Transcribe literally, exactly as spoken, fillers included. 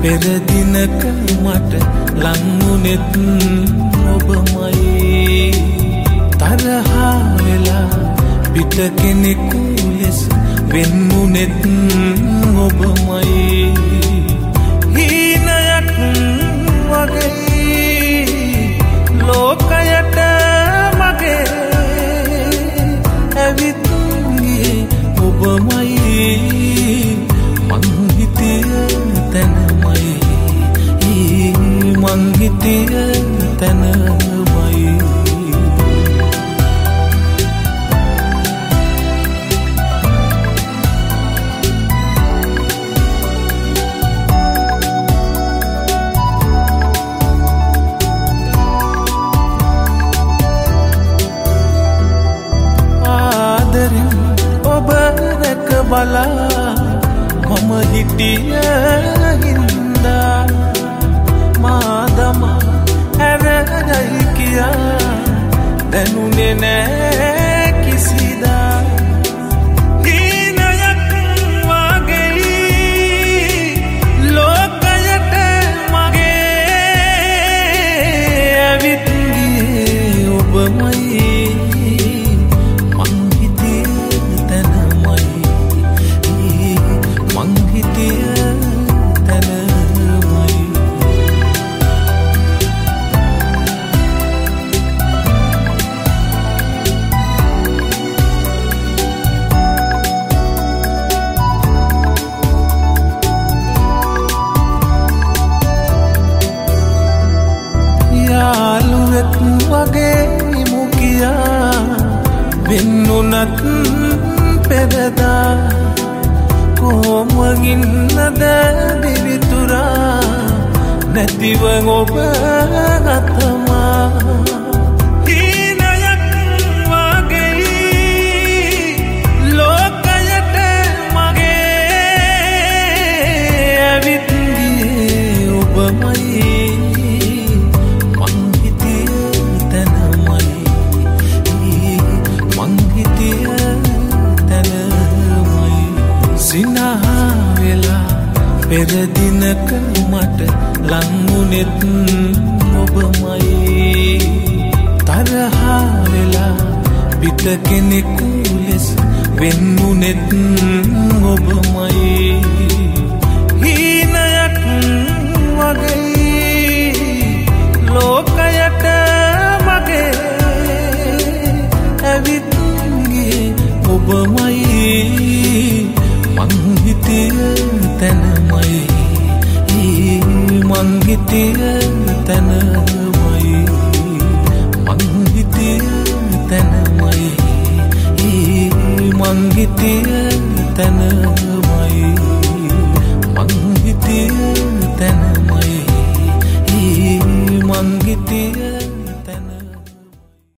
පෙර දිනක මට ලංුනෙත් ඔබමයි තරහා වෙලා පිට කෙනෙකු ලෙස වෙන්නුනෙත් ඔබමයි හීනයක් වගේ ලෝකයට මගේ ඇවිත් ගියේ ඔබමයි මං හිතිය තැනමයි මං හිතිය තැනමයි බලා මම හිටිය හින්දා මාදම හැරගයි කියා දැනුනේ නෑ කිසිදා හීනයක් වගේ ලෝකයට මගේ ඇවිත් ගියේ ඔබමයි යාළුවෙක් වගේ මුකියා වෙන්නුනත් පෙරදා කොමගින්නද දිවිතුරා නැතිව ඔබ ගතමා හීනයක් වගේ ලෝකයට මගේ ඇවිත් ගියේ ඔබමයි සිනහා වෙලා පෙර දිනක මට ලංුනෙත් ඔබමයි තරහා වෙලා පිට කෙනෙකු ලෙස වෙන්නුනෙත් ඔබමයි හීනයක් වගේ ලෝකයට මගේ ඇවිත් ගියේ ඔබමයි මං හිතිය තැනමයි මං හිතිය තැනමයි මං හිතිය තැනමයි මං හිතිය තැනමයි